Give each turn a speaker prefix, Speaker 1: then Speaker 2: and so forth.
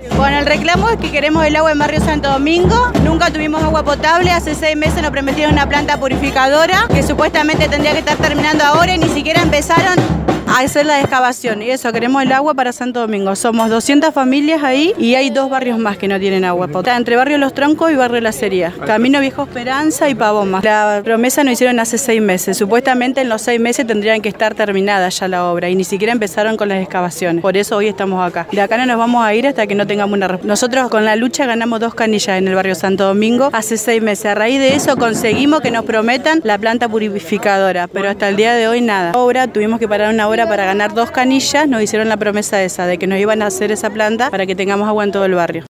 Speaker 1: Bueno, el reclamo es que queremos el agua en Barrio Santo Domingo. Nunca tuvimos agua potable. Hace 6 meses nos prometieron una planta purificadora que supuestamente tendría que estar terminando ahora y ni siquiera empezaron a hacer la excavación. Y eso, queremos el agua para Santo Domingo. Somos 200 familias ahí y hay 2 barrios más que no tienen agua potable. Está entre Barrio Los Troncos y Barrio La Sería. Camino Viejo Esperanza y Pavoma. La promesa nos hicieron hace 6 meses. Supuestamente en los 6 meses tendrían que estar terminada ya la obra y ni siquiera empezaron con las excavaciones. Por eso hoy estamos acá. De acá no nos vamos a ir hasta que no tengamos una respuesta. Nosotros con la lucha ganamos 2 canillas en el Barrio Santo Domingo hace 6 meses. A raíz de eso conseguimos que nos prometan la planta purificadora, pero hasta el día de hoy nada. Tuvimos que parar una hora para ganar 2 canillas. Nos hicieron la promesa esa de que nos iban a hacer esa planta para que tengamos agua en todo el barrio.